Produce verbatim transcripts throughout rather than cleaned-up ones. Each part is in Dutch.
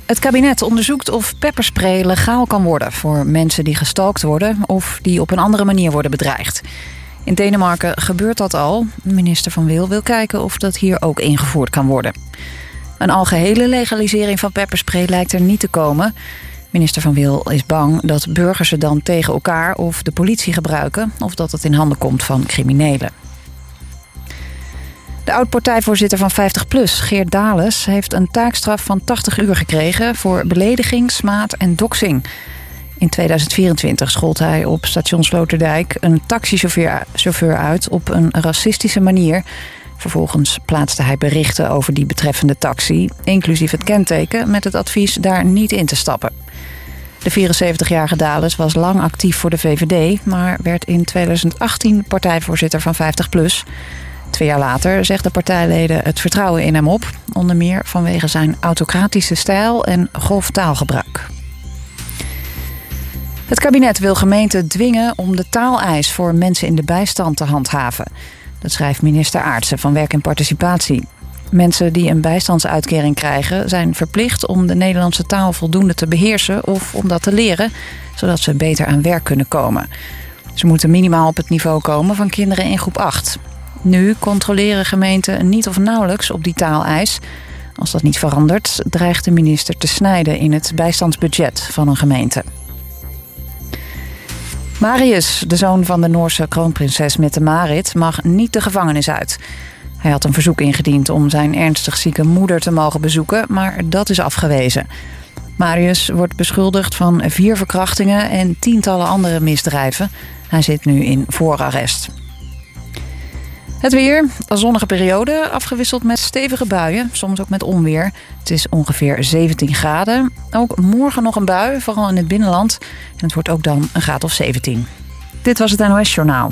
Het kabinet onderzoekt of pepperspray legaal kan worden voor mensen die gestalkt worden of die op een andere manier worden bedreigd. In Denemarken gebeurt dat al. Minister Van Wil wil kijken of dat hier ook ingevoerd kan worden. Een algehele legalisering van pepperspray lijkt er niet te komen. Minister Van Wil is bang dat burgers het dan tegen elkaar of de politie gebruiken, of dat het in handen komt van criminelen. De oud-partijvoorzitter van vijftig plus, Geert Dales, heeft een taakstraf van tachtig uur gekregen voor belediging, smaad en doxing. In tweeduizend vierentwintig schold hij op station Sloterdijk een taxichauffeur chauffeur uit op een racistische manier. Vervolgens plaatste hij berichten over die betreffende taxi, inclusief het kenteken, met het advies daar niet in te stappen. De vierenzeventigjarige Dales was lang actief voor de V V D, maar werd in tweeduizend achttien partijvoorzitter van vijftig plus. Twee jaar later zegden partijleden het vertrouwen in hem op, onder meer vanwege zijn autocratische stijl en grof taalgebruik. Het kabinet wil gemeenten dwingen om de taaleis voor mensen in de bijstand te handhaven. Dat schrijft minister Aartsen van Werk en Participatie. Mensen die een bijstandsuitkering krijgen zijn verplicht om de Nederlandse taal voldoende te beheersen of om dat te leren, zodat ze beter aan werk kunnen komen. Ze moeten minimaal op het niveau komen van kinderen in groep acht. Nu controleren gemeenten niet of nauwelijks op die taaleis. Als dat niet verandert, dreigt de minister te snijden in het bijstandsbudget van een gemeente. Marius, de zoon van de Noorse kroonprinses Mette-Marit, mag niet de gevangenis uit. Hij had een verzoek ingediend om zijn ernstig zieke moeder te mogen bezoeken, maar dat is afgewezen. Marius wordt beschuldigd van vier verkrachtingen en tientallen andere misdrijven. Hij zit nu in voorarrest. Het weer, een zonnige periode, afgewisseld met stevige buien, soms ook met onweer. Het is ongeveer zeventien graden. Ook morgen nog een bui, vooral in het binnenland. En het wordt ook dan een graad of zeventien. Dit was het N O S Journaal.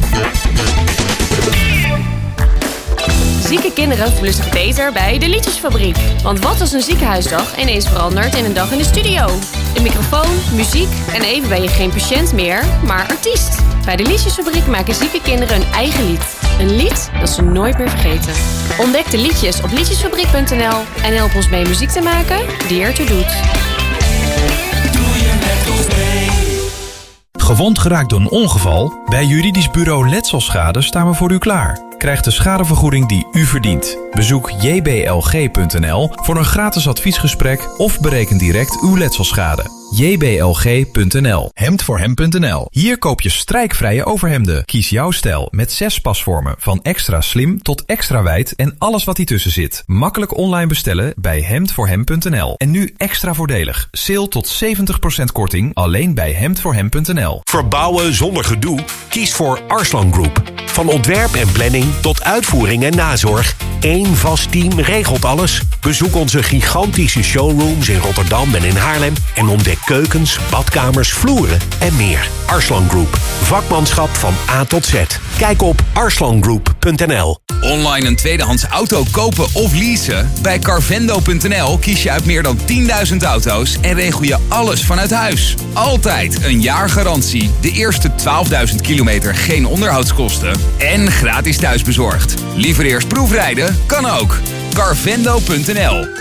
Zieke kinderen voelen zich beter bij de Liedjesfabriek. Want wat als een ziekenhuisdag ineens verandert in een dag in de studio? Een microfoon, muziek en even ben je geen patiënt meer, maar artiest. Bij de Liedjesfabriek maken zieke kinderen hun eigen lied. Een lied dat ze nooit meer vergeten. Ontdek de liedjes op liedjesfabriek punt n l en help ons mee muziek te maken die ertoe doet. Doe je met ons mee? Gewond geraakt door een ongeval? Bij juridisch bureau Letselschade staan we voor u klaar. Krijg de schadevergoeding die u verdient. Bezoek j b l g punt n l voor een gratis adviesgesprek of bereken direct uw letselschade. j b l g punt n l. hemd voor hem punt n l. Hier koop je strijkvrije overhemden. Kies jouw stijl met zes pasvormen. Van extra slim tot extra wijd en alles wat ertussen zit. Makkelijk online bestellen bij hemd voor hem punt n l. En nu extra voordelig. Sale tot zeventig procent korting alleen bij hemd voor hem punt n l. Verbouwen zonder gedoe? Kies voor Arslan Group. Van ontwerp en planning tot uitvoering en nazorg. Eén vast team regelt alles. Bezoek onze gigantische showrooms in Rotterdam en in Haarlem en ontdek keukens, badkamers, vloeren en meer. Arslan Group. Vakmanschap van A tot Z. Kijk op arslan group punt n l. Online een tweedehands auto kopen of leasen? Bij carvendo punt n l kies je uit meer dan tienduizend auto's en regel je alles vanuit huis. Altijd een jaar garantie, de eerste twaalfduizend kilometer geen onderhoudskosten en gratis thuisbezorgd. Liever eerst proefrijden? Kan ook. carvendo punt n l.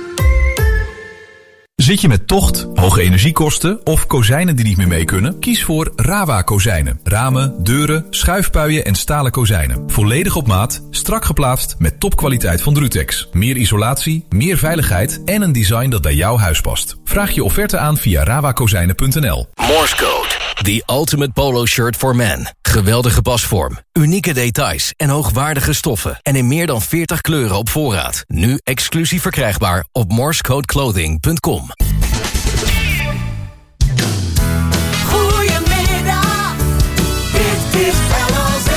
Zit je met tocht, hoge energiekosten of kozijnen die niet meer mee kunnen? Kies voor Rawa kozijnen. Ramen, deuren, schuifpuien en stalen kozijnen. Volledig op maat, strak geplaatst met topkwaliteit van Drutex. Meer isolatie, meer veiligheid en een design dat bij jouw huis past. Vraag je offerte aan via rawa kozijnen punt n l. Morse Code. The ultimate polo shirt for men. Geweldige pasvorm, unieke details en hoogwaardige stoffen. En in meer dan veertig kleuren op voorraad. Nu exclusief verkrijgbaar op morsecodeclothing punt com. Goedemiddag, dit is L O Z.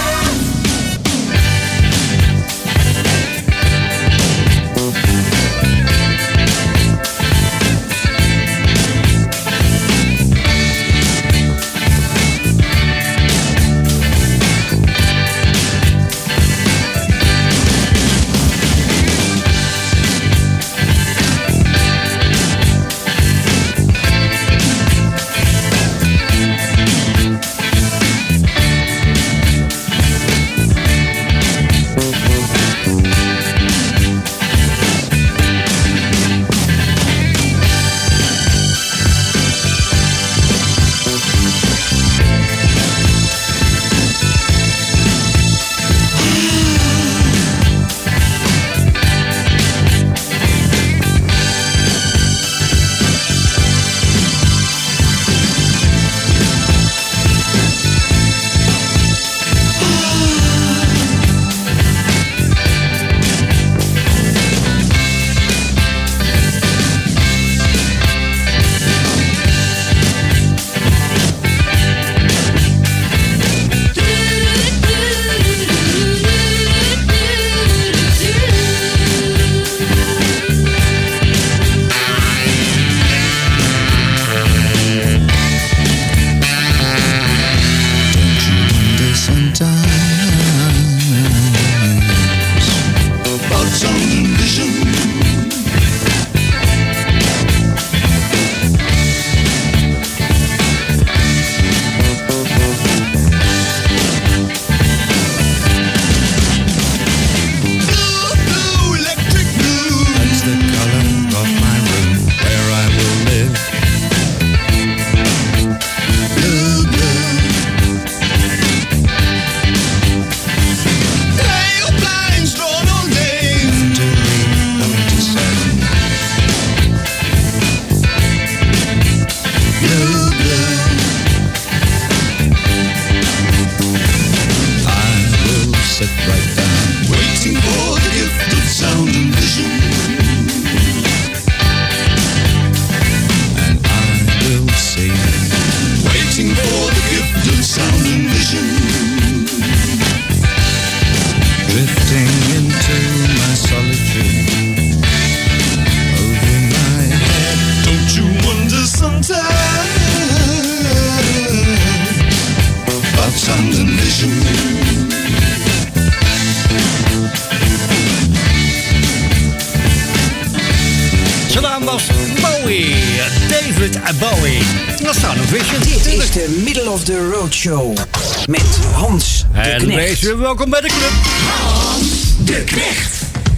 Zijn naam was Bowie. David Bowie. Dat zou nog wisten. Dit is de Middle of the Road Show. Met Hans de en Knecht. wees weer welkom bij de club. Hans de Knecht.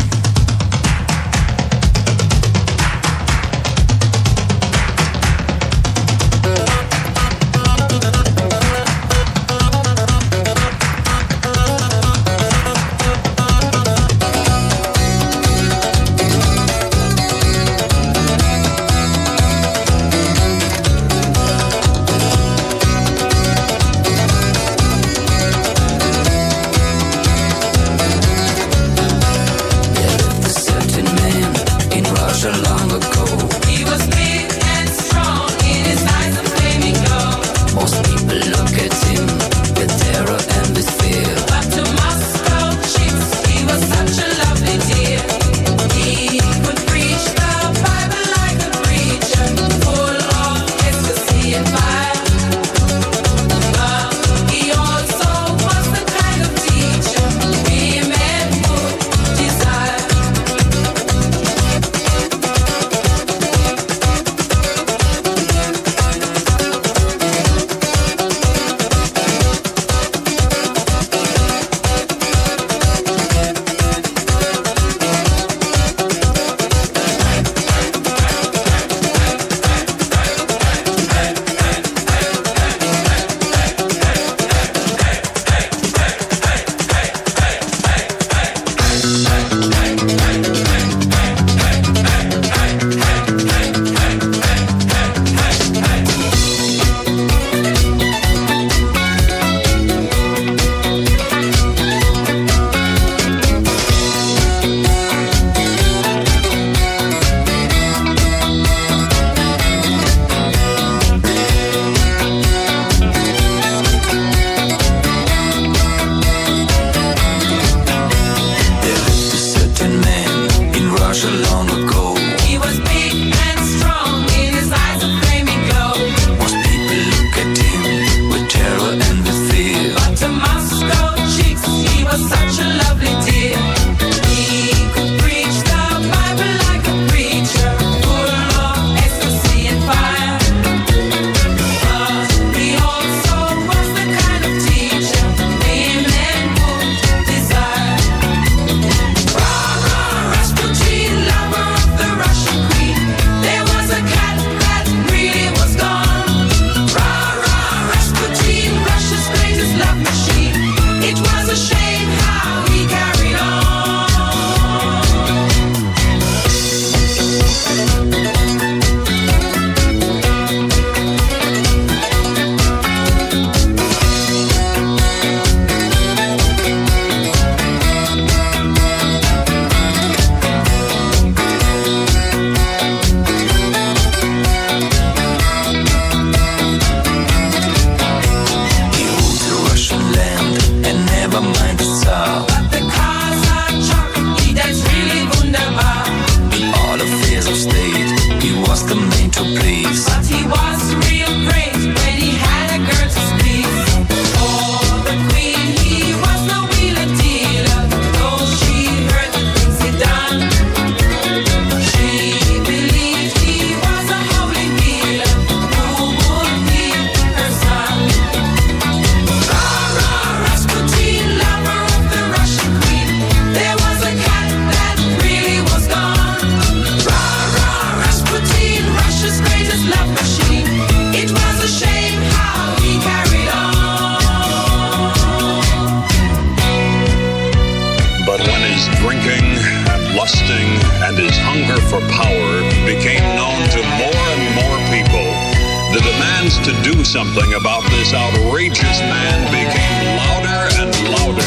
Something about this outrageous man became louder and louder.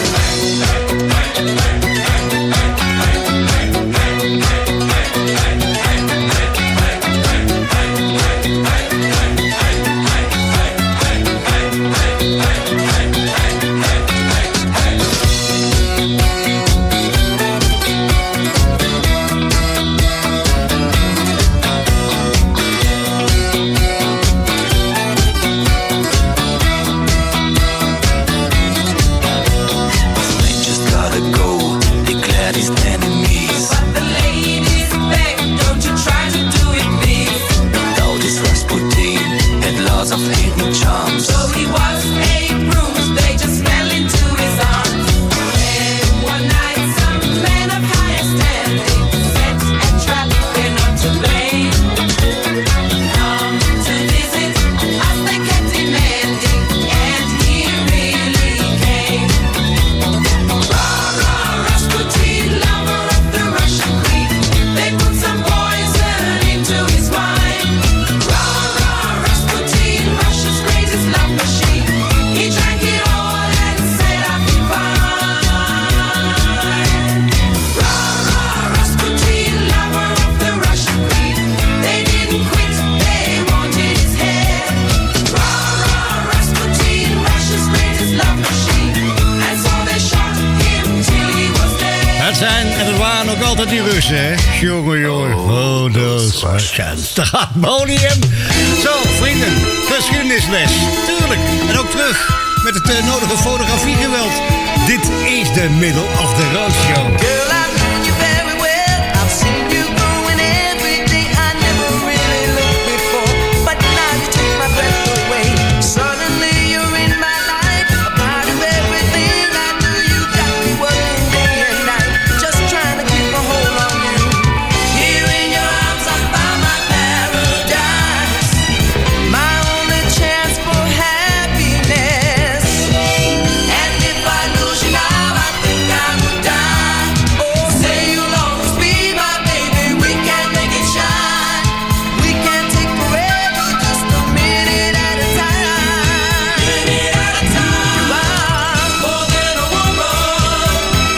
altijd die Russen, hè? Jongen, jongen. Oh, those Russians. Daar gaat Molium. Zo, vrienden. Geschiedenisles. Tuurlijk. En ook terug met het uh, nodige fotografiegeweld. Dit is de Middle of the Road Show. Girl, I know you very well. I've seen you growing every day. I never really looked before, but now you take my breath away. Suddenly you're in my life, a part of everything I do. You got me working day and night, just trying to keep a hold on you. Here in your arms I found my paradise, my only chance for happiness. And if I lose you now, I think I would die. Oh, say you'll always be my baby. We can make it shine. We can take forever, just a minute at a time. Minute at a time. You are more than a woman,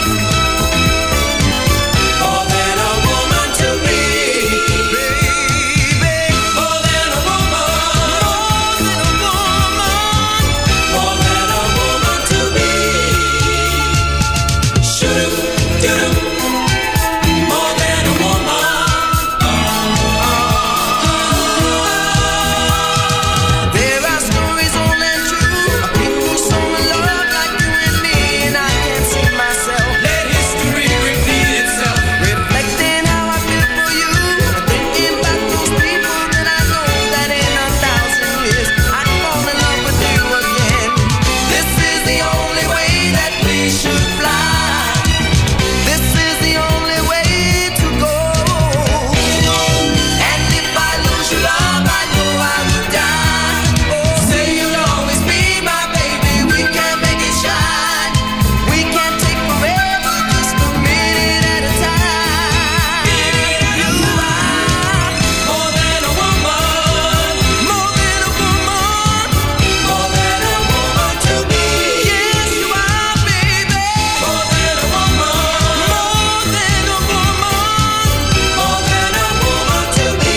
more than a woman to me, baby. More than a woman, more than a woman, more than a woman to me. Shoo-doo-doo-doo. More than a woman. There are stories old and true of people so in love like you and me, and I can't see myself. Let history repeat itself, reflecting how I feel for you. Thinking back those people that I know that in a thousand years I'd fall in love with you again. This is the only way that we should fly. This is the only way to go. And if I lose your love, I know I would die. Oh, say you'll always be my baby. We can make it shine. We can take forever, just a minute at a time. You are more than a woman, more than a woman, more than a woman to me. Yes, you are, baby. More than a woman, more than a woman, more than a woman to me.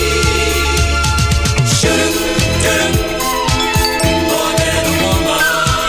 Shoo-doo-doo-doo. More than a woman.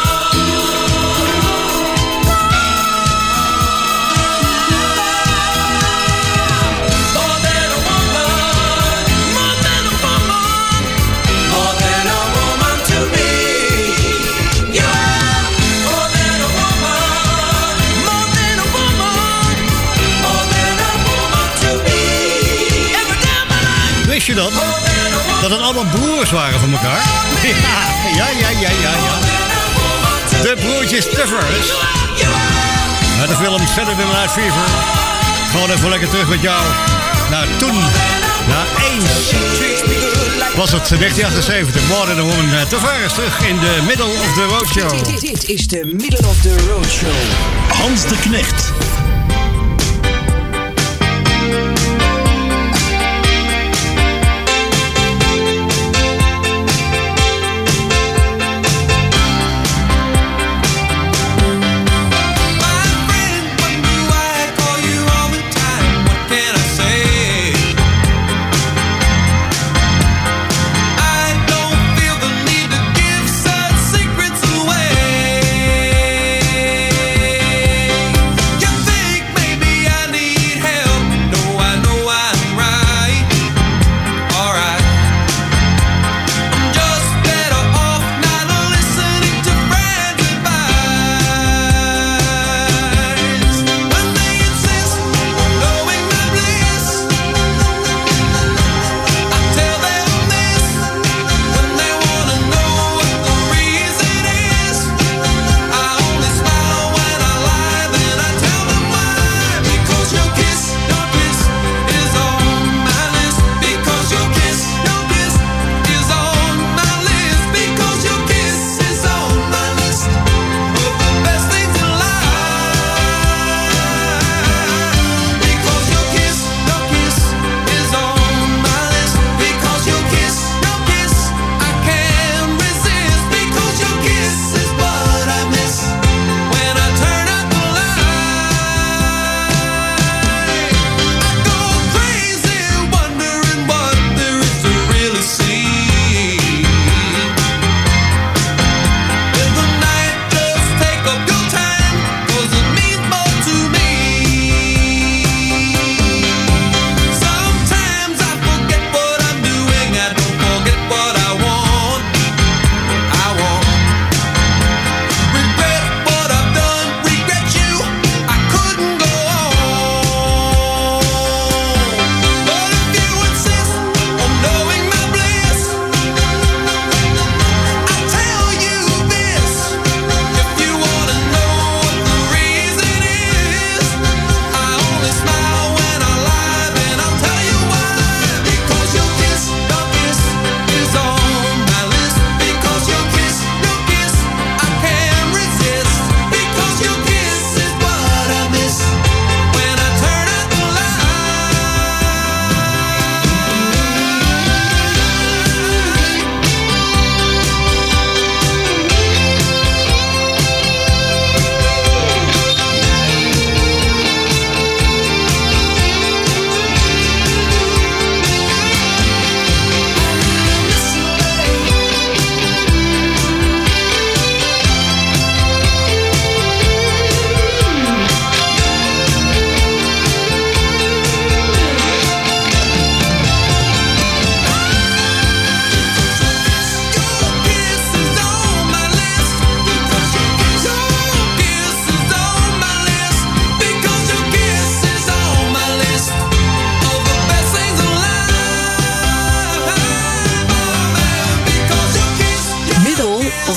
More than a woman, more than a woman, more than a woman to me. Yeah, more than a woman, more than a woman, more than a woman to me. Every day of my life, Wist je dat? more than a woman, Dat het allemaal broers waren van elkaar? Ja, ja, ja, ja, ja. De broertjes Tuffers. Uit de film Saturday Night Fever. Gewoon even lekker terug met jou. Nou, toen, na eens, was het negentien achtenzeventig. More Than a Woman. Eh, Tuffers terug in de Middle of the Road Show. Dit, dit is de Middle of the Road Show. Hans de Knecht. you think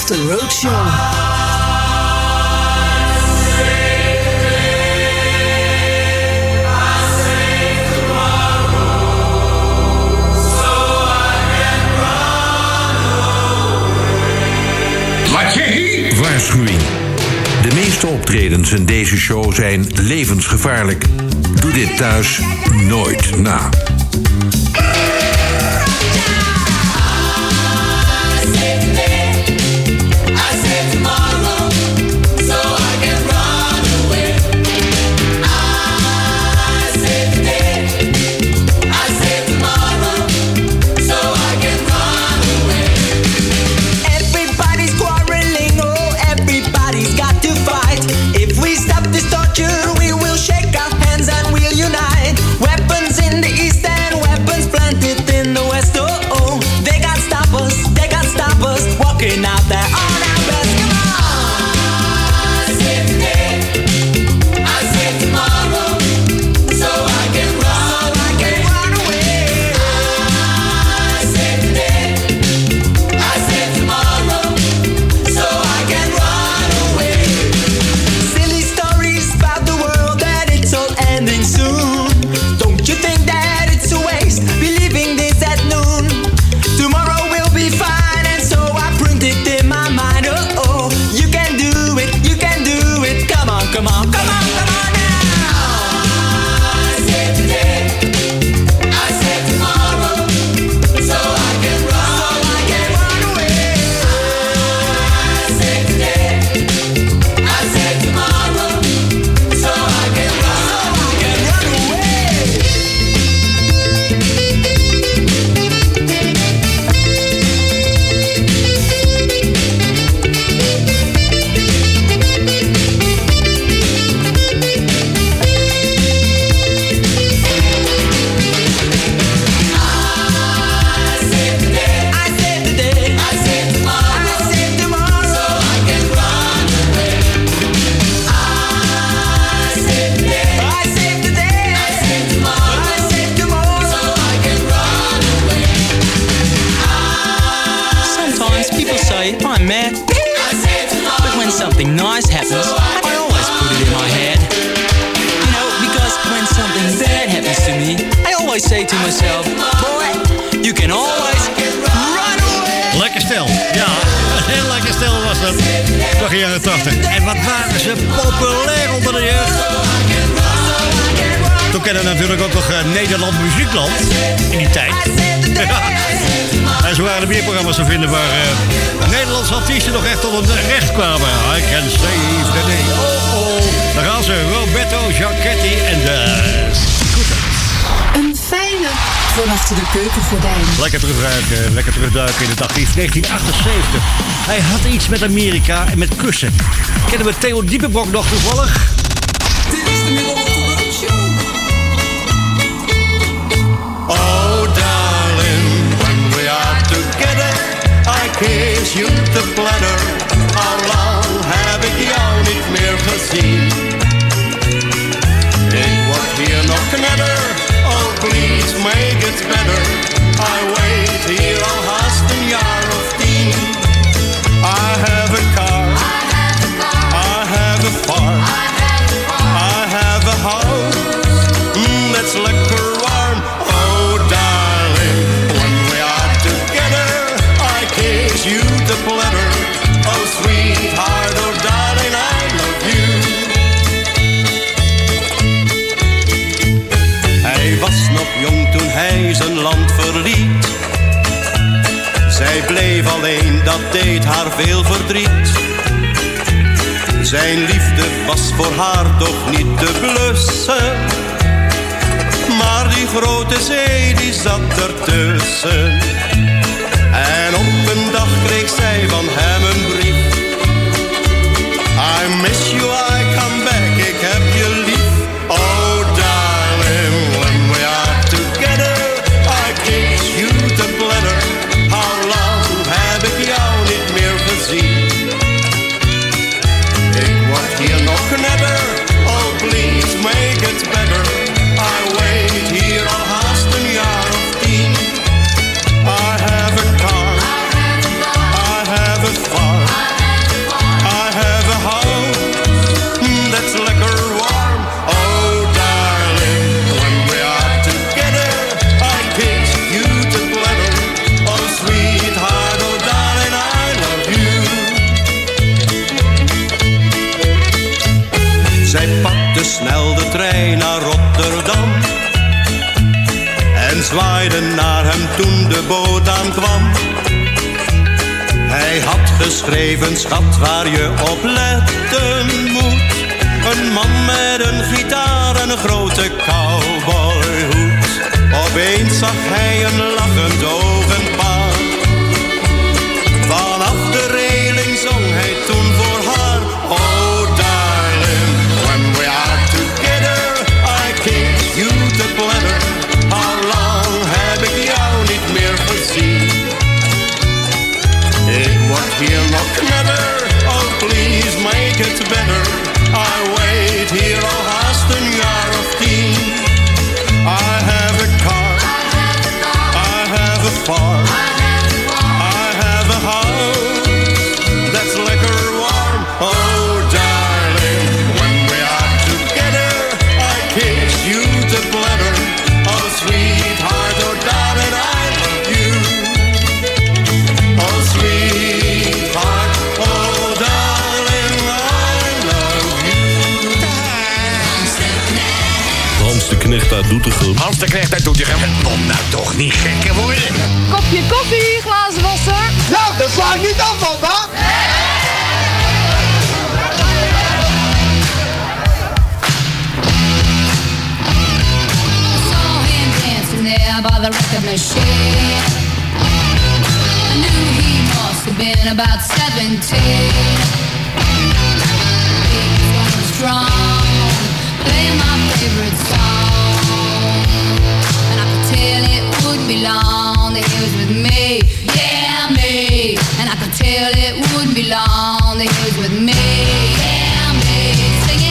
of the Roadshow. Waarschuwing. De meeste optredens in deze show zijn levensgevaarlijk. Doe dit thuis nooit na. We will shake our hands and we'll unite. Weapons in the east and weapons planted in the west. Oh, oh, they can't stop us, they can't stop us. Walking out there on our best. Come on. I save today, I save tomorrow, so I can run, so I can run away. I save today, I save tomorrow, so I can run away. Silly stories about the world that it's all ending soon. Don't you think that it's a waste believing this at noon? Tomorrow will be fine, and so I print it in my mind. Oh, oh, you can do it, you can do it. Come on, come on, come on, come on now. I save today, I save tomorrow, so I can run, so I can run away. I save today, I save tomorrow, so I can run, so I can run away. I save today, I save today, I save tomorrow, I save tomorrow, so I can run away. I save today, I save today, I save tomorrow, I save tomorrow, so I can run away. Sometimes people say I'm mad, but when something nice happens, I always put it in my head. You know, because when something bad happens to me, I always say to myself, boy, you can always run away. Lekker stel. Ja, een heel lekker stel was dat. Toch in de jaren tachtig. En wat waren ze populair onder de jeugd. Toen kennen we natuurlijk ook nog uh, Nederland Muziekland in die tijd. En zo waren er meer programma's te vinden waar uh, Nederlandse artiesten nog echt tot een recht kwamen. I can save the day. Oh, oh. Daar gaan ze. Roberto Giacchetti en de Scooters. Een fijne van achter de keukengordijn. Lekker terugduiken, lekker terugduiken in het archief negentien achtenzeventig. Hij had iets met Amerika en met kussen. Kennen we Theo Diepenbrok nog toevallig? Dit is de middel of the Roadshow. Oh darling, when we are together, I kiss you the platter. How long heb ik jou niet meer gezien? Ik word hier nog knetter, oh please make it better. I wait hier al haast een jaar of tien. I have a car, I have a farm, I have a house, mm, that's lekker warm. Oh darling, when we are together, I kiss you the platter. Oh sweetheart, oh darling, I love you. Hij was nog jong toen hij zijn land verliet. Zij bleef alleen, dat deed haar veel verdriet. Zijn liefde was voor haar toch niet te blussen. Maar die grote zee, die zat ertussen. En op een dag kreeg zij van hem een brief. I miss you, I come back, ik heb je lief. Oh darling, when we are together, I kiss you the platter. How long heb ik jou niet meer gezien? Ik word hier nog knetter, oh please make it better. I wait hier al haast een jaar of tien. waar hem toen de boot aankwam. Hij had geschreven, schat, waar je op letten moet. Een man met een gitaar en een grote cowboyhoed. Opeens zag hij een lachend ogenpaar. Vanaf de reling zong hij toen voor haar. Oh darling, when we are together, I kiss you to pleasure. How long heb ik jou niet meer gezien? Ik word hier nog knetter, oh please make it better. I wait here al haast een jaar of tien. I have a car, I have a farm, I have a house that's lekker warm. Oh darling, when we are together, I kiss you to pleasure. Oh sweetheart, oh darling, I love you. Oh sweetheart, oh darling, I love you. Hans de Knecht uit Doetinchem. Hans de Knecht uit Doetinchem. Het moet nou toch niet gekker worden. Kopje koffie, glazen wasser. Nou, dat sla ik niet af, papa. There by the record machine, I knew he must have been about seventeen. He was strong, playing my favorite song, and I could tell it wouldn't be long that he was with me, yeah me. And I could tell it wouldn't be long that he was with me, yeah me. Singing.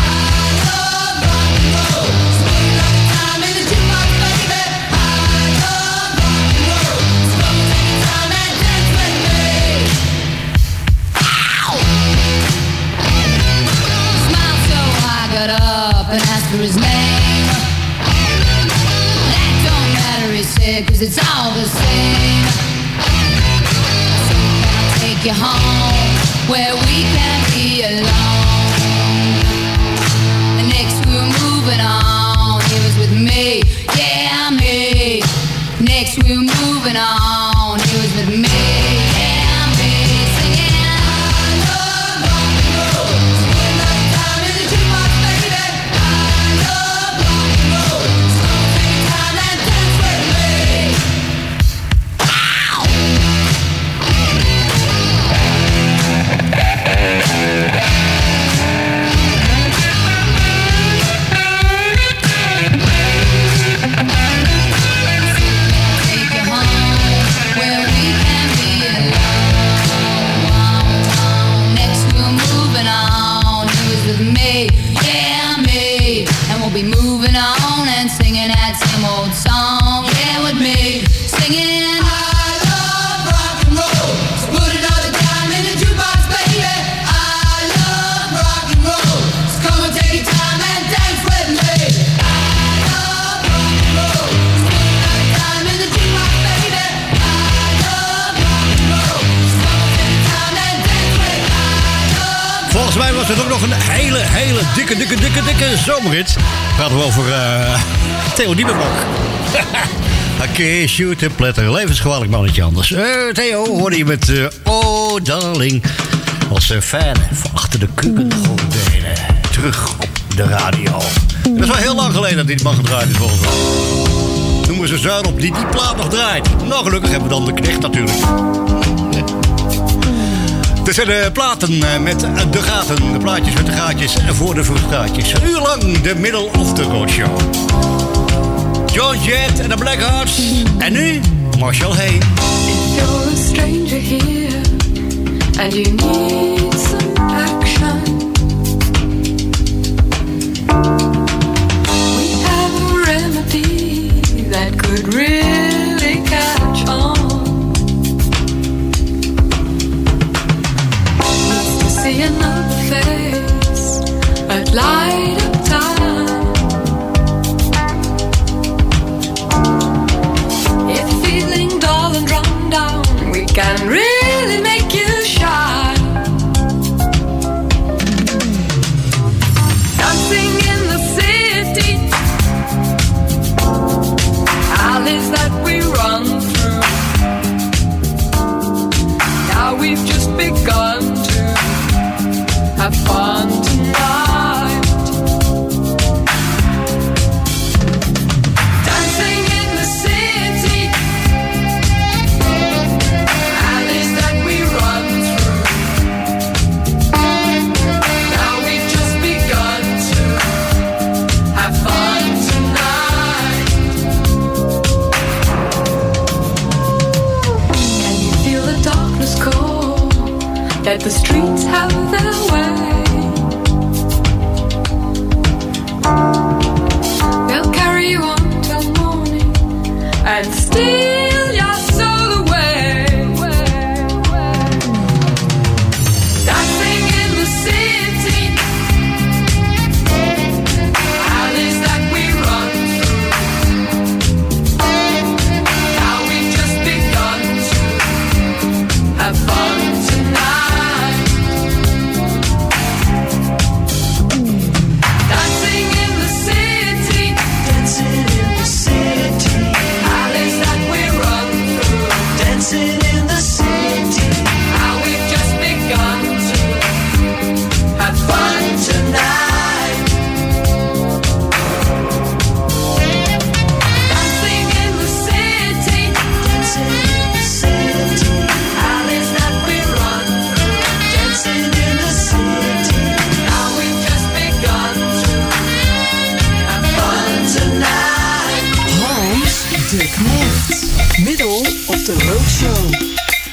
Got up and asked for his name. That don't matter, he said, cause it's all the same. So can I take you home where we can be alone? And next we were moving on, he was with me, yeah me. Next we were moving on, he was with me, yeah me. Singing. Be moving on and singing that same old song, yeah, with me, singing. I love rock and roll, so put another dime in the jukebox, baby. I love rock and roll, so come and take your time and dance with me. I love rock and roll, so put another dime in the jukebox, baby. I love rock and roll, so come and take your time and dance with me. I love. Volgens mij was het ook nog een hele, hele dikke, dikke, dikke, dikke zomerhit. Praten we over uh, Theo Diepenbok. I kiss you to pletter. Levensgevaarlijk mannetje anders. Uh, Theo hoorde je met uh, Oh Darling. Als uh, fan van achter de keukengordijnen. Terug op de radio. Dat is wel heel lang geleden dat dit man gedraaid is volgens mij. Noemen ze zuin op die die plaat nog draait. Nou, gelukkig hebben we dan de Knecht natuurlijk. Er zijn de platen met de gaten, de plaatjes met de gaatjes voor de vruchtgaatjes. Een uur lang de Middle of the Road Show. John Jett en de Blackhearts. En nu Marshall Hayne. If you're a stranger here and you need some action, we have a remedy that could really catch on. See another face at light of time. If you're feeling dull and run down, we can really make you shine. Let the streets have their way. They'll carry you on till morning and steal your soul away. Dancing in the city, alleys that we run through. Now we've just begun to have fun tonight. Dancing in the city, dancing in the city, alleys that we run through. Dancing in the city, now we've just begun to have fun tonight. Dancing in the city, dancing in the city, alleys that we run through. Dancing in the city, now we've just begun to have fun tonight. Hans de Knecht. Middel op de Roadshow.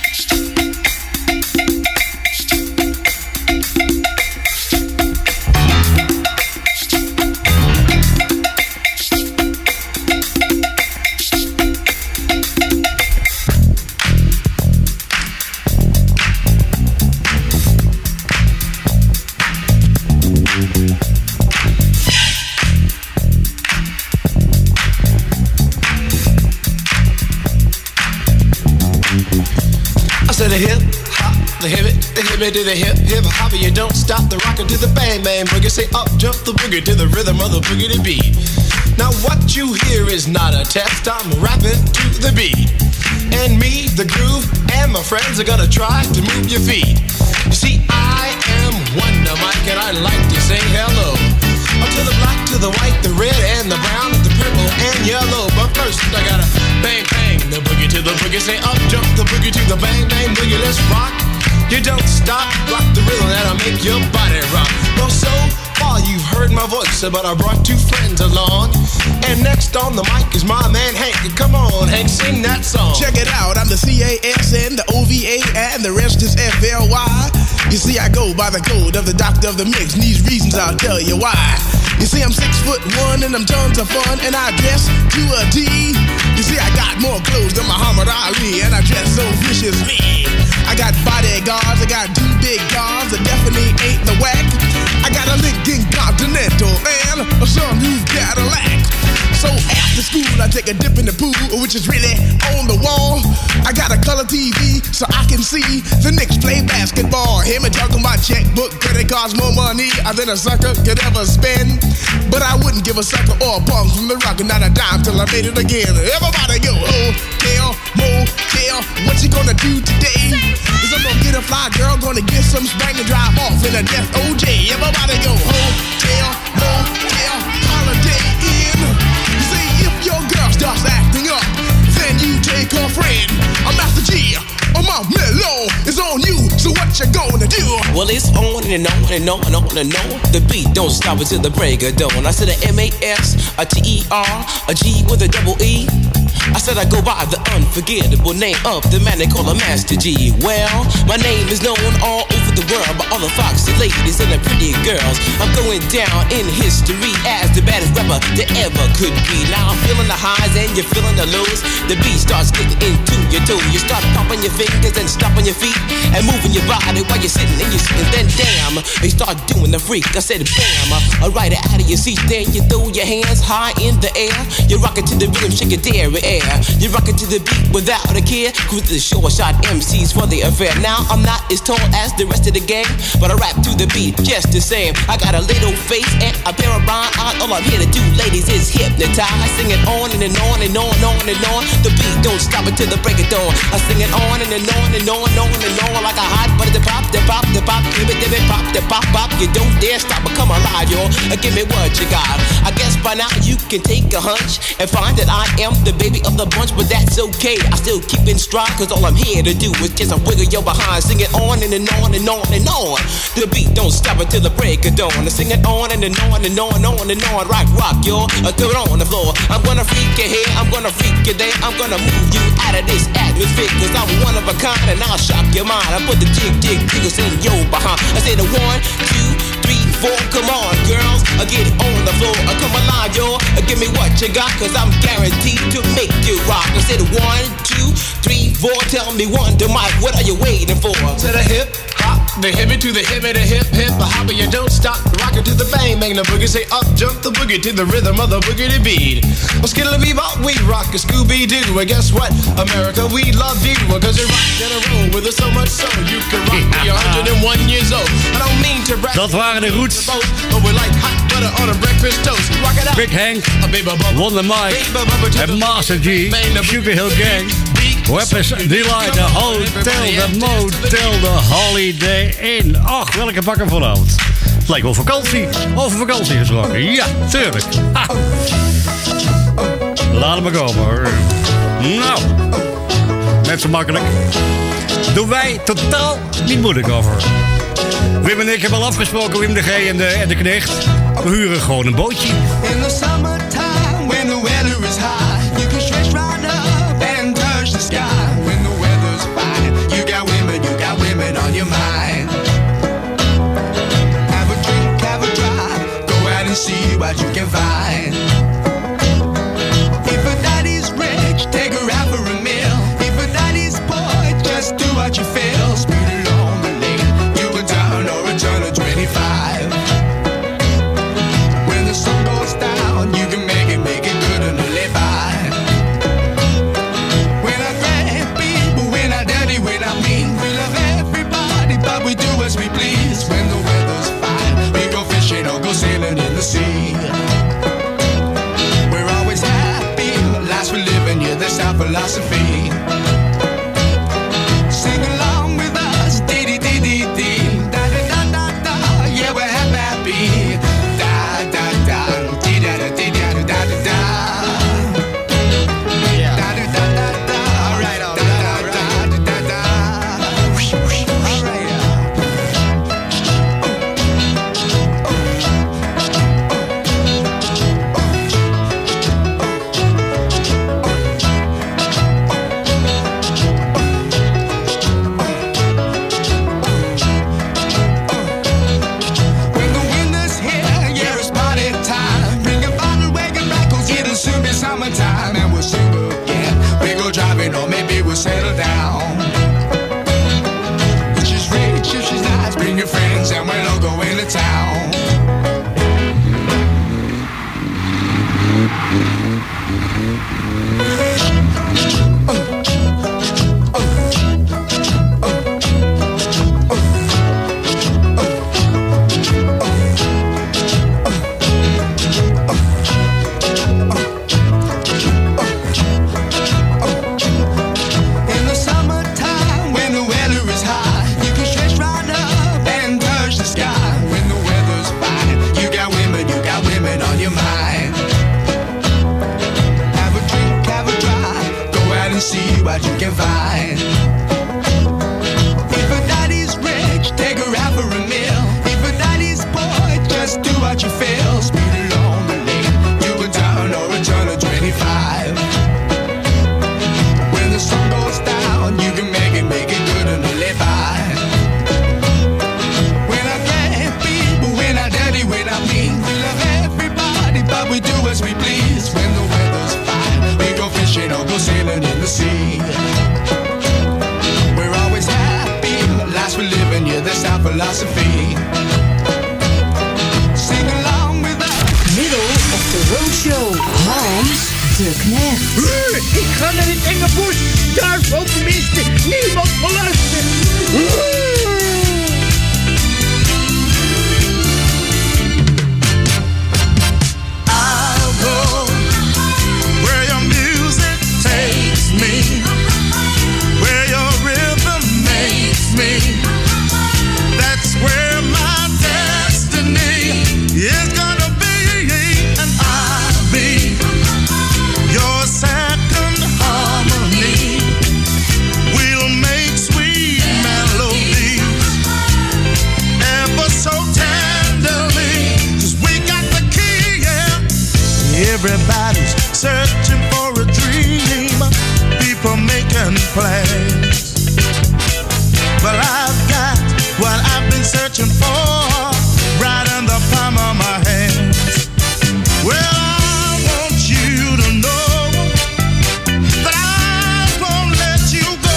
I said a hip hop, the hip it, the hip it to the hip hip hop, you don't stop the rockin' to the bang bang boogie. Say up jump the boogie to the rhythm of the boogie to beat. Now what you hear is not a test, I'm rapping to the beat. And me, the groove, and my friends are gonna try to move your feet. You see, I am Wonder Mike and I like to say hello. Up to the black, to the white, the red, and the brown, the purple, and yellow. But first, I gotta bang, bang, the boogie to the boogie. Say up, jump the boogie to the bang, bang, boogie. Let's rock. You don't stop, rock the rhythm that'll make your body rock. Well, so far you've heard my voice, but I brought two friends along. And next on the mic is my man Hank. Come on, Hank, sing that song. Check it out, I'm the C A S N, the O V A, and the rest is F L Y. You see, I go by the code of the doctor of the mix, and these reasons I'll tell you why. You see, I'm six foot one, and I'm tons of fun, and I dress to a T. You see, I got more clothes than Muhammad Ali, and I dress so viciously. I got bodyguards, I got two big cars, that definitely ain't the whack. I got a Lincoln Continental and a sunroof Cadillac. So after school, I take a dip in the pool, which is really on the wall. I got a color T V so I can see the Knicks play basketball. Hear me talking about checkbook, credit cards, more money than a sucker could ever spend. But I wouldn't give a sucker or a punk from the rock, not a dime till I made it again. Everybody go, hotel, motel, what you gonna do today? Is I'm gonna get a fly girl, gonna get some spank and drive off in a death O J. Everybody go, hotel, motel, holiday in. You see, if your girl starts acting up, then you take her friend. I'm Master G, I'm out mellow, it's on you, so what you gonna do? Well, it's on and on and on and on and on. The beat don't stop until the break of dawn. I said a M A S, a T E R, a G with a double E. I said I go by the unforgettable name of the man they call a Master G. Well, my name is known all over the world by all the foxy ladies and the pretty girls. I'm going down in history as the baddest rapper there ever could be. Now I'm feeling the highs and you're feeling the lows. The beat starts getting into your toe. You start popping your fingers and stomping your feet and moving your body while you're sitting and you're sitting. Then damn, you start doing the freak. I said bam, I ride it out of your seat. Then you throw your hands high in the air. You rock it to the rhythm, shake your dairy air. You rock it to the beat without a care. Cruise the short shot M Cs for the affair. Now I'm not as tall as the rest of the gang, but I rap to the beat just the same. I got a little face and a pair of rhyme eyes. All I'm here to do, ladies, is hypnotize. I sing it on and, and on and on and on and on. The beat don't stop until the break of dawn. I sing it on and, and on and on and on and on like a hot butter. The pop, the pop, the pop, give it, give it, pop, the pop, pop. You don't dare stop or come alive, y'all. Give me what you got. I guess by now you can take a hunch and find that I am the baby of the bunch, but that's okay. I still keep in stride, cause all I'm here to do is just a wiggle your behind. Sing it on and, and on and on and on. The beat don't stop until the break of dawn. I sing it on and, and on and on and on and on. Rock, rock, y'all. I throw it on the floor. I'm gonna freak you here, I'm gonna freak you there. I'm gonna move you out of this atmosphere. is fake, cause I'm one of a kind and I'll shock your mind. I put the jig, jig, jiggles in your behind. I say the one, two, three, four, come on, girls, I get it on the floor. I come alive, yo, give me what you got, cause I'm guaranteed to make you rock. I say the one, two, three, four, tell me one, the mic, what are you waiting for? To the hip, hop, the hippie to the hippie, the hip, hip, the hopper, you don't stop, rock it to the bang, bang, the boogie, say up, jump the boogie to the rhythm of the boogie beat. Well, skittle bebop, we rock a Scooby-Doo, and guess what, America, we love you, cause you rock in a row with us so much so, you can rock me one hundred one years old. I don't mean to brag. Dat waren de Roots. But we like hot butter on a breakfast toast. Rock it out. Big Hank, Wonder Mike, en Master G, Sugar Hill Gang, Weapons Delight, de Hotel, de Motel, de Holiday Inn. Ach, welke bakker vanavond. Het lijkt wel vakantie. Over vakantie gesproken. Ja, tuurlijk. Ha. Laat hem maar komen hoor. Nou, net zo makkelijk. Doen wij totaal niet moeilijk over. Wim en ik hebben al afgesproken, Wim de G en de, en de Knecht. We huren gewoon een bootje. In the summertime, when the weather is high, you can stretch right up and touch the sky. When the weather's fine, you got women, you got women on your mind. Have a drink, have a drive, go out and see what you can find. If a daddy's rich, take her out for a meal. If a daddy's poor, just do what you feel. Speed along the lane, you go down or a turn of twenty-five. When the sun goes down, you can make it, make it good and live by. We're not great people, we're not dirty, we're not mean. We love everybody, but we do as we please. When the weather's fine, we go fishing or go sailing in the sea. We're always happy, lives we're living, yeah, that's our philosophy. Sing along with us, dee dee dee dee dee, da da da da da, yeah, we're happy. Da da da, dee da da dee da da da da. Yeah. Da da da da da, all right, all right, all right, da da da. All right. When the winter's here, yeah, it's party time. Bring a bottle, wagon back, cause it'll soon be summertime. And we'll sing again. We go driving, or maybe we'll settle down. If she's rich, if she's nice, bring your friends, and we'll all go into town. In the summertime, when the weather is high, you can stretch right up and touch the sky. When the weather's fine, you got women, you got women on your mind. Have a drink, have a drive, go out and see what you can find. If a daddy's rich, take her out for a meal. If a daddy's poor, just do what you feel. Speed along the lane, you go down or a turn of twenty-five. When the sun goes down, you can make it, make it good and live by. We're not great people, we're not dirty, we're not mean. We love everybody, but we do as we please. When the weather's fine, we go fishing or go sailing in the sea. We're always happy, lives we're living, yeah, that's our philosophy. Sing along with us. Middel of de Roadshow. Hans de Knecht. Ik ga naar het enge bos. Daar zal tenminste niemand beluisteren. I'll go where your music takes me, where your rhythm makes me. That's where my destiny is gonna be, and I'll be your second harmony. We'll make plans. Well, I've got what I've been searching for right in the palm of my hands. Well, I want you to know that I won't let you go.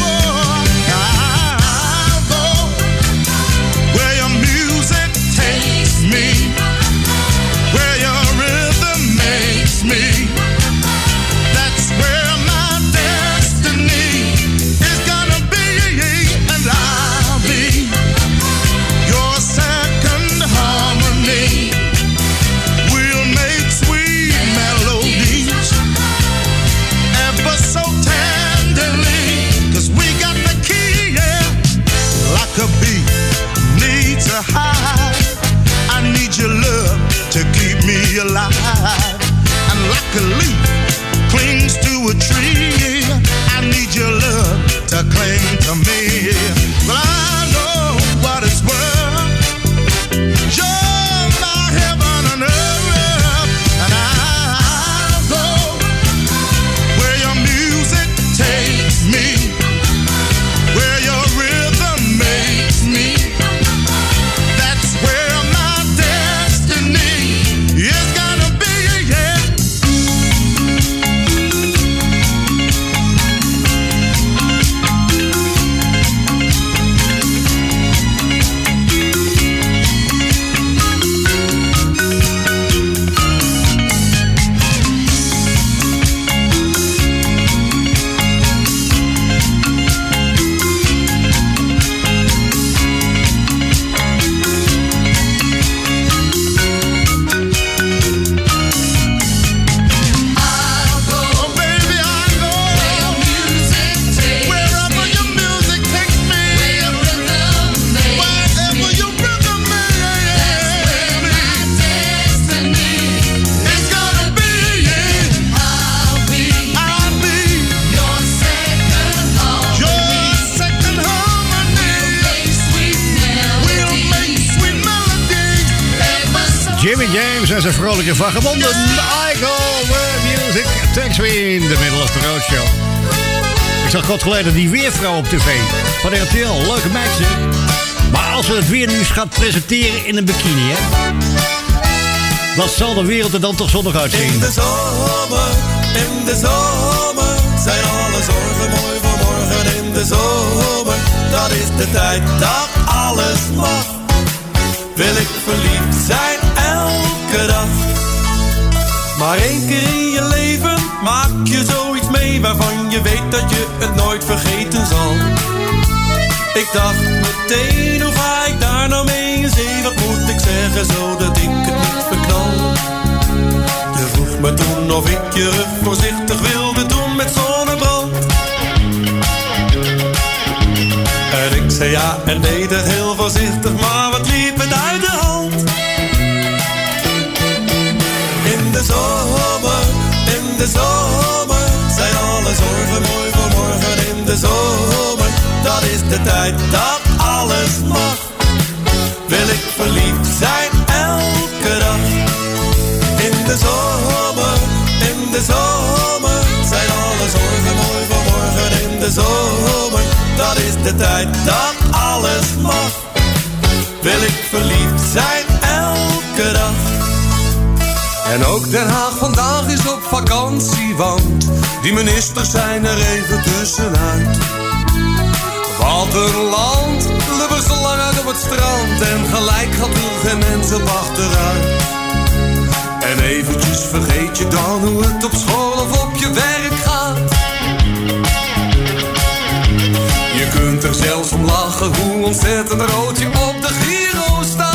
I'll go where your music takes me, where your rhythm makes me. That's where my destiny is gonna be, and I'll be your second harmony. We'll make sweet melodies ever so tenderly, 'cause we got the key, yeah. Like a bee needs a hive, I need your love to keep me alive. And like a leaf clings to a tree, I need your love to cling to me. But I know what it's worth. You're my heaven on earth, and I'll go where your music takes me, where your rhythm makes me. That's where my destiny is gonna be, yeah. Jimmy James en zijn vrolijke vagabonden. I go where music takes me in the middle of the roadshow. Ik zag kort geleden die weervrouw op tv van R T L. Leuke meid, zeg. Maar als ze het weer nu eens gaat presenteren in een bikini, hè? Wat zal de wereld er dan toch zonnig uitzien? In de zomer, in de zomer zijn alle zorgen mooi voor morgen. In de zomer, dat is de tijd dat alles mag. Wil ik verliefd zijn elke dag. Maar één keer in je leven maak je zoiets mee waarvan je weet dat je het nooit vergeten zal. Ik dacht meteen, hoe ga ik daar nou mee in zee? Wat moet ik zeggen zodat ik het niet verknal? Je vroeg me toen of ik je rug voorzichtig wilde doen met zonnebrand. En ik zei ja en deed het heel voorzichtig, maar wat liep het uit de hand? In de zomer, in de zomer zijn alle zorgen mooi voor morgen. In de zomer, dat is de tijd dat alles mag. Wil ik verliefd zijn elke dag. In de zomer, in de zomer zijn alle zorgen mooi voor morgen. In de zomer, dat is de tijd dat alles mag. Wil ik verliefd zijn elke dag. En ook Den Haag vandaag is op vakantie, want die ministers zijn er even tussenuit. Wat een land, lubbers zo lang uit op het strand en gelijk gaat er geen mens op achteruit. En eventjes vergeet je dan hoe het op school of op je werk gaat. Je kunt er zelfs om lachen hoe ontzettend rood je op de Giro staat.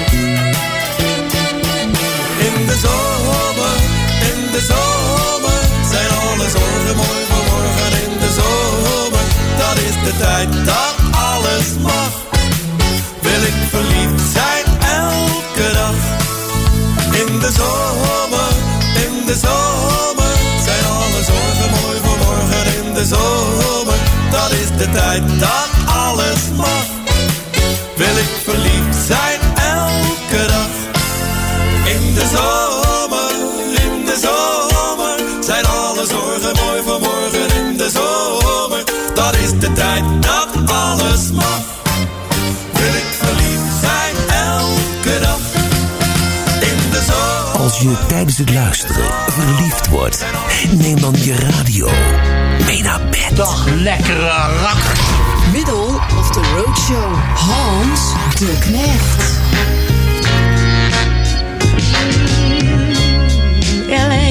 In de zomer, in de zomer zijn alle zorgen mooi voor morgen. In de zomer, dat is de tijd dat alles mag. Wil ik verliefd zijn elke dag. In de zomer, in de zomer zijn alle zorgen mooi voor morgen. In de zomer, dat is de tijd dat alles mag. Wil ik verliefd zijn elke dag. In de zomer, in de zomer zijn alle zorgen mooi voor morgen. In de zomer, dat is de tijd dat alles mag. Wil ik verliefd zijn elke dag in de zon. Als je tijdens het luisteren verliefd wordt, neem dan je radio mee naar bed. Dag lekkere rakkers. Middle of the Roadshow. Hans de Knecht. L A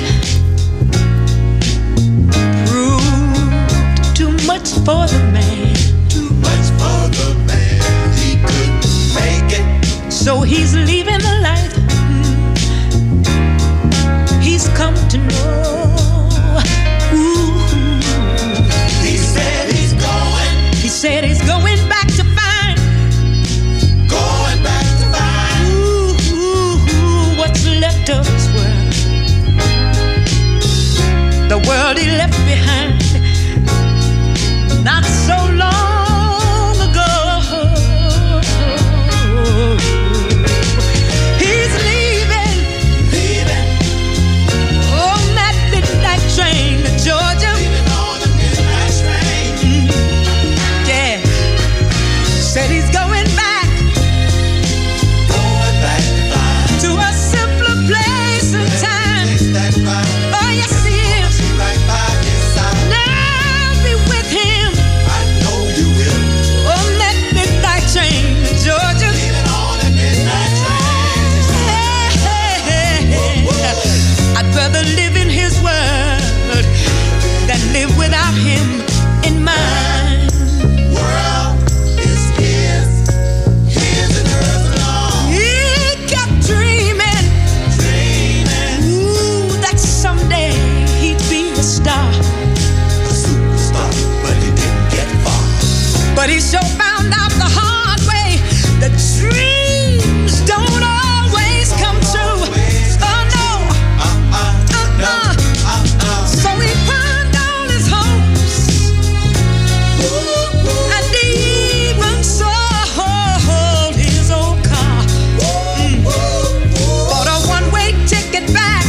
proved too much for the man. Too much for the man. He couldn't make it. So he's leaving the life he's come to know. Ooh. He said he's going. He said he's going back to find. Going back to find. Ooh, ooh, ooh, what's left of his world. The world he left behind. Not so long ago. He's leaving. Leaving. On that midnight train to Georgia. Leaving on the midnight train. Mm. Yeah. Said he's going back. Going back to find. To a simpler place and time. Takes that ride. Oh, yes, he is. Right by his side. Now be with him. I know you will. On that midnight train to Georgia. Leaving on the midnight train. Hey, hey, hey, hey. I'd rather live in his world than live without him in mine. World is his. His and hers alone. He kept dreaming, Dreaming. ooh, that someday he'd be a star. A superstar, but he didn't get far. But he sure found out the hard way that dreams don't always come true. Oh no, Uh-uh. No. uh-uh. Uh-uh. So he pawned all his hopes and even sold his old car. Mm. Bought a one-way ticket back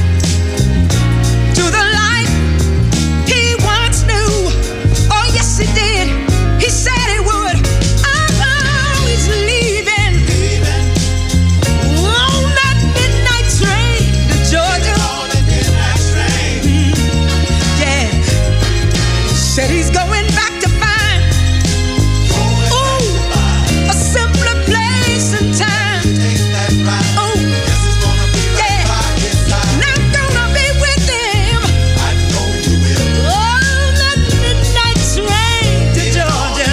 to the life he once knew. Oh yes, he did. He said he would. Oh, he's leaving Leaving on that midnight train to Georgia. on the midnight train. Yeah, said he's going back to find Going back to find. ooh a simpler place and time. Takes that ride. Oh Guess it's gonna be right yeah, by his side. and I'm gonna be with him I know you will. on that midnight train to Georgia.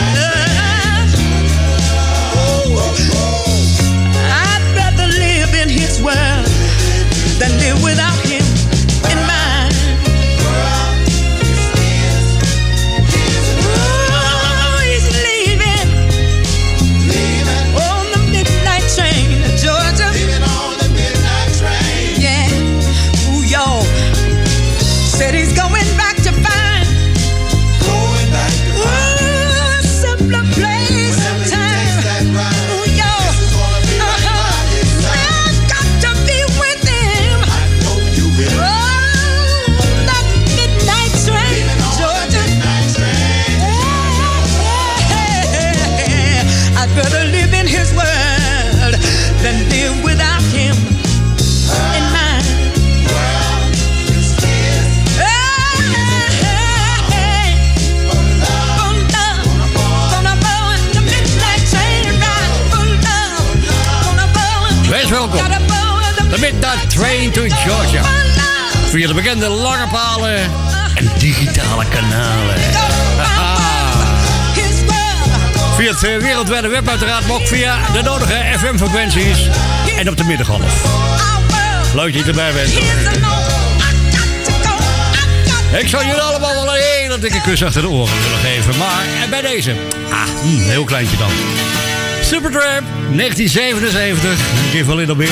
I'd rather live in his world than live without him in mine. Oh, he's leaving Leaving. on the midnight train to Georgia. Leaving on the midnight train. Yeah, ooh, y'all. Said he's going back to find Going back to ooh, find. a simpler place Whenever and he time. takes that ride. Ooh, y'all. Guess it's gonna be right Uh-huh. by his side. I've got to be with him I know you will. on that midnight train Leaving to on the Georgia. midnight train. I'd rather live in his world than live without him in mine. World is his. Hey, For love. for love, gonna board the midnight train ride. For love, gonna board, Wees welkom. gotta board the De Midnight Train to Georgia. For love, Via de bekende lange palen en digitale kanalen. his world. Via het eh, wereldwijde web uiteraard, maar ook via de nodige F M-frequenties. En op de middengolf. Leuk dat je erbij bent. Ik zou jullie allemaal wel een hele dikke kus achter de oren willen geven. Maar en bij deze, ah, een heel kleintje dan. Supertramp, negentien zevenenzeventig. Give a little bit.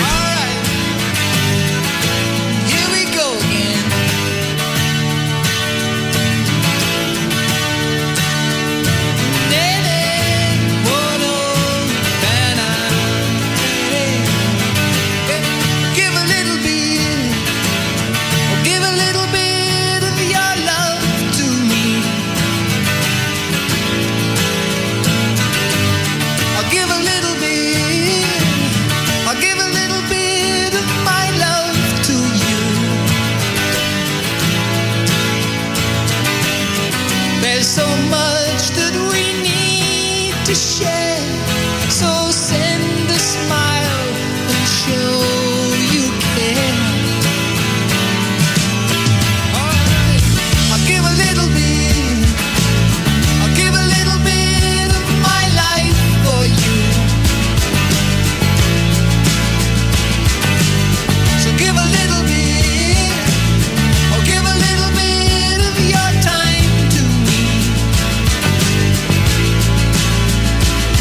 Here we go again. Give a little bit, oh, give a little bit of your love to me. so much that we need to share. So send a smile and show you care. Alright, I'll give a little bit, I'll give a little bit of my life for you. So give a little bit, or give a little bit of your time to me.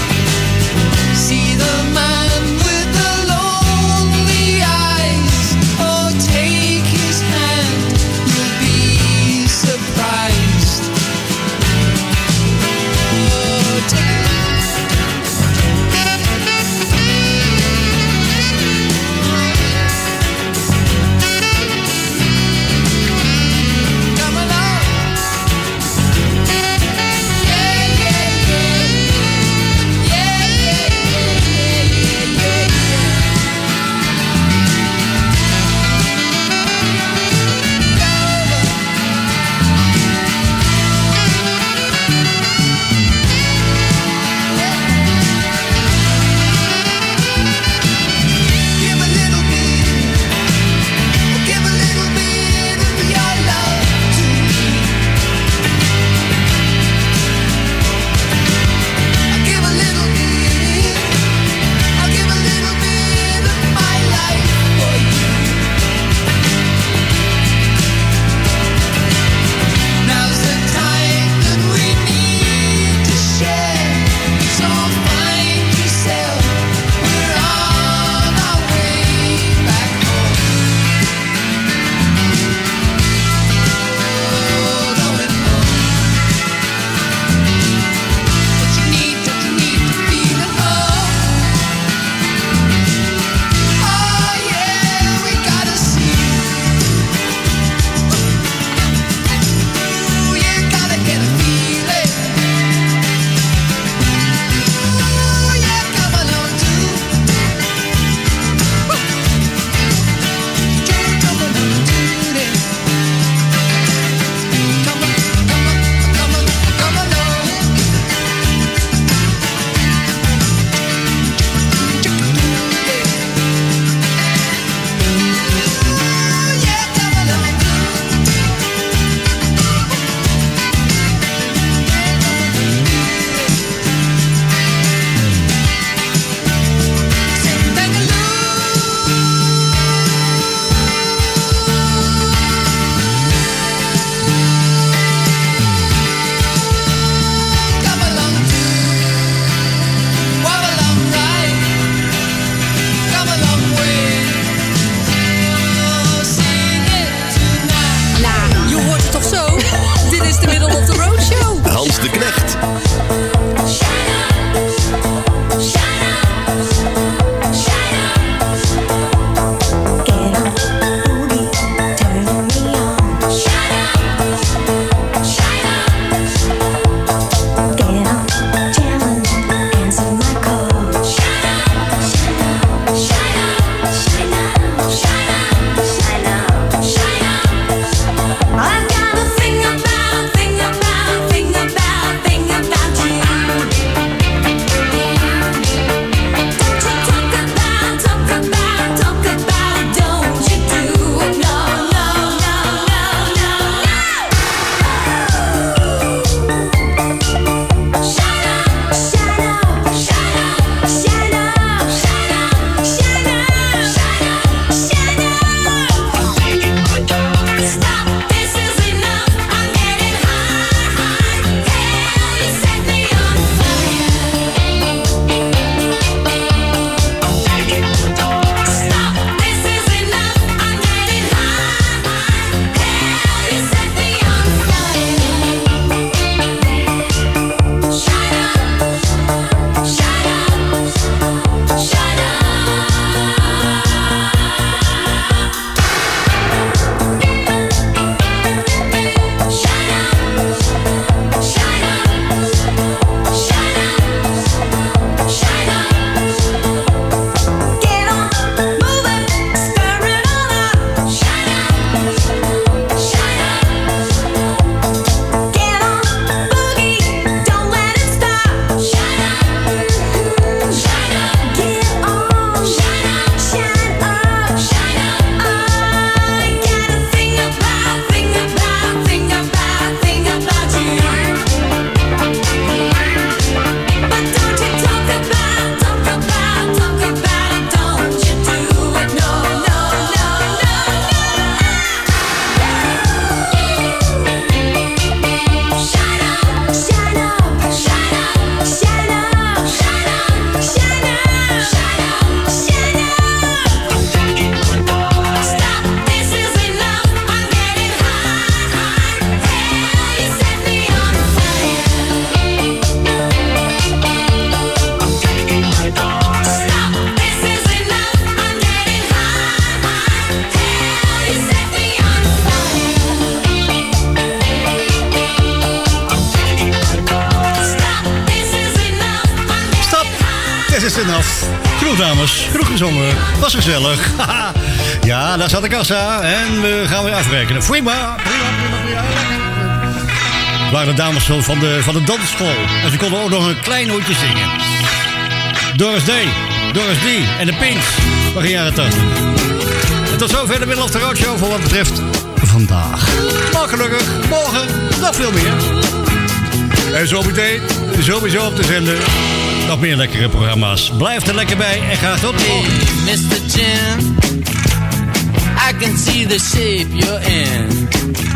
is enough. Genoeg dames, genoeg gezongen. Was gezellig. Ja, daar staat de kassa. En we gaan weer afrekenen. Prima, prima, prima, prima. Het waren de dames van de, van de dansschool. En ze konden ook nog een klein hoedje zingen. Doris D, Doris D en de Pinks. Begin jaren tachtig. En tot zover de Middle of the Road Show voor wat betreft vandaag. Maar gelukkig, morgen nog veel meer. En zo meteen, sowieso op te zenden, nog meer lekkere programma's. Blijf er lekker bij en graag tot morgen. Hey, mister Jim, I can see the shape you're in.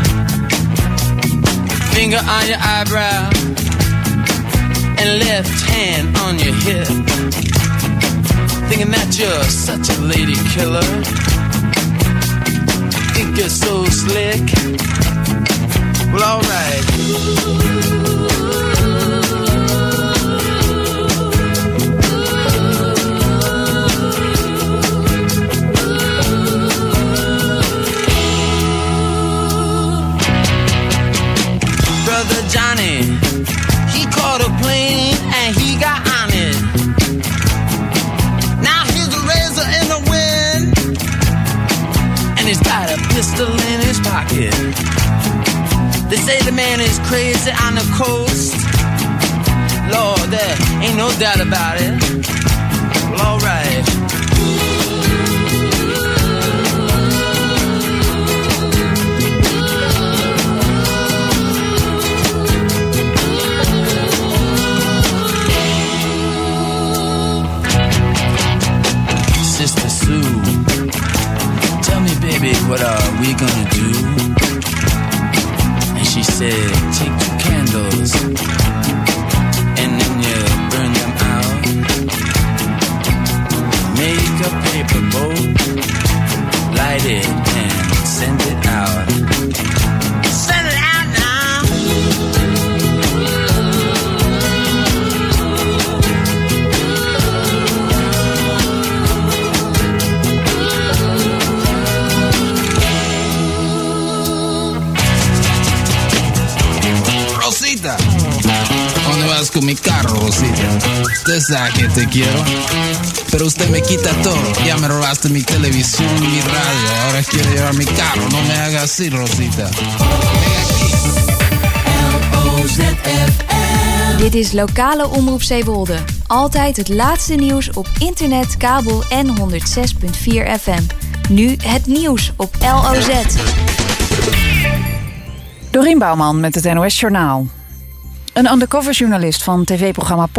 Finger on your eyebrow and left hand on your hip. Thinking that you're such a lady killer. Think you're so slick. Well, alright. Brother Johnny, he caught a plane and he got on it. Now he's a razor in the wind, and he's got a pistol in his pocket. They say the man is crazy on the coast. Lord, there ain't no doubt about it. Well, alright. Sister Sue, tell me, baby, what are we gonna do? And she said, take two candles and then you burn them out. Make a paper boat, light it and send it out. Send it out now. Rosita, ¿dónde vas con mi carro, Rosita? Usted sabe que te quiero, pero usted me quita todo. Ya me robaste mi televisión y mi radio. Ahora quiere llevar mi carro. No me hagas así, Rosita. Dit is Lokale Omroep Zeewolde. Altijd het laatste nieuws op internet, kabel en honderd zes komma vier F M. Nu het nieuws op L O Z. Dorien Bouwman met het N O S Journaal. Een undercoverjournalist van tv-programma